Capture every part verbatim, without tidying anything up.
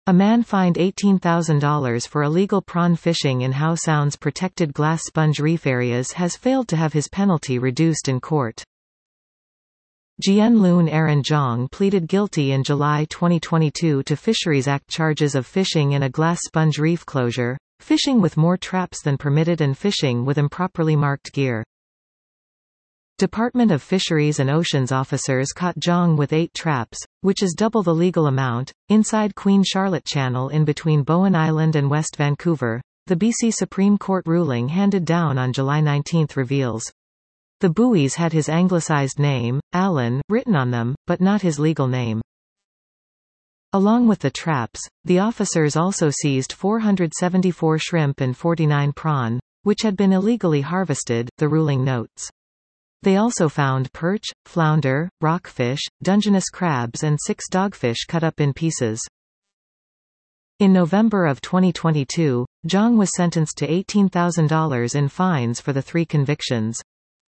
A man fined eighteen thousand dollars for illegal prawn fishing in Howe Sound's protected glass sponge reef areas has failed to have his penalty reduced in court. Jian-Lun Aaron Zhang pleaded guilty in July twenty twenty-two to Fisheries Act charges of fishing in a glass sponge reef closure, fishing with more traps than permitted and fishing with improperly marked gear. Department of Fisheries and Oceans officers caught Zhang with eight traps, which is double the legal amount, inside Queen Charlotte Channel in between Bowen Island and West Vancouver, the B C Supreme Court ruling handed down on July nineteenth reveals. The buoys had his anglicized name, Allen, written on them, but not his legal name. Along with the traps, the officers also seized four hundred seventy-four shrimp and forty-nine prawn, which had been illegally harvested, the ruling notes. They also found perch, flounder, rockfish, Dungeness crabs and six dogfish cut up in pieces. In November of twenty twenty-two, Zhang was sentenced to eighteen thousand dollars in fines for the three convictions.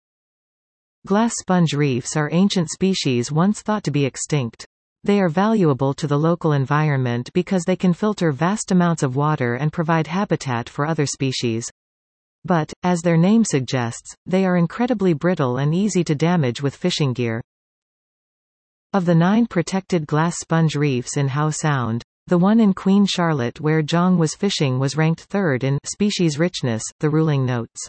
Glass sponge reefs are ancient species once thought to be extinct. They are valuable to the local environment because they can filter vast amounts of water and provide habitat for other species. But, as their name suggests, they are incredibly brittle and easy to damage with fishing gear. Of the nine protected glass sponge reefs in Howe Sound, the one in Queen Charlotte where Zhang was fishing was ranked third in species richness, the ruling notes.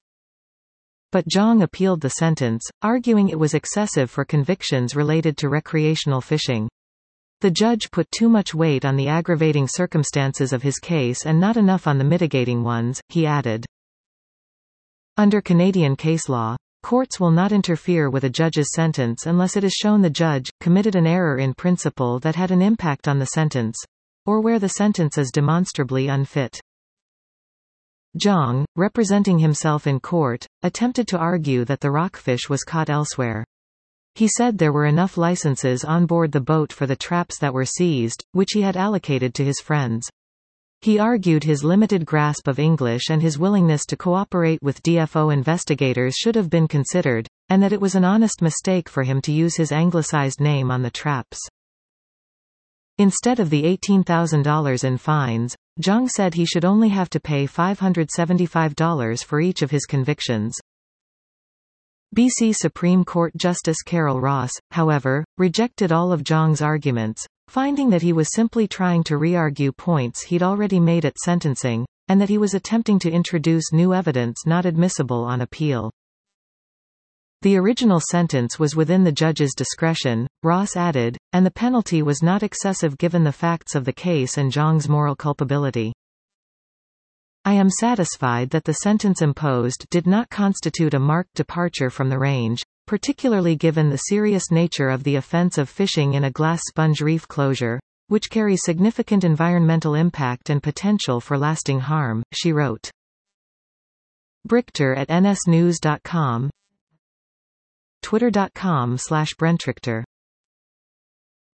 But Zhang appealed the sentence, arguing it was excessive for convictions related to recreational fishing. The judge put too much weight on the aggravating circumstances of his case and not enough on the mitigating ones, he added. Under Canadian case law, courts will not interfere with a judge's sentence unless it is shown the judge committed an error in principle that had an impact on the sentence, or where the sentence is demonstrably unfit. Zhang, representing himself in court, attempted to argue that the rockfish was caught elsewhere. He said there were enough licenses on board the boat for the traps that were seized, which he had allocated to his friends. He argued his limited grasp of English and his willingness to cooperate with D F O investigators should have been considered, and that it was an honest mistake for him to use his anglicized name on the traps. Instead of the eighteen thousand dollars in fines, Zhang said he should only have to pay five hundred seventy-five dollars for each of his convictions. B C Supreme Court Justice Carol Ross, however, rejected all of Zhang's arguments, finding that he was simply trying to re-argue points he'd already made at sentencing, and that he was attempting to introduce new evidence not admissible on appeal. The original sentence was within the judge's discretion, Ross added, and the penalty was not excessive given the facts of the case and Zhang's moral culpability. I am satisfied that the sentence imposed did not constitute a marked departure from the range, particularly given the serious nature of the offense of fishing in a glass sponge reef closure, which carries significant environmental impact and potential for lasting harm, she wrote. Brichter at N S news dot com, twitter dot com slash Brentrichter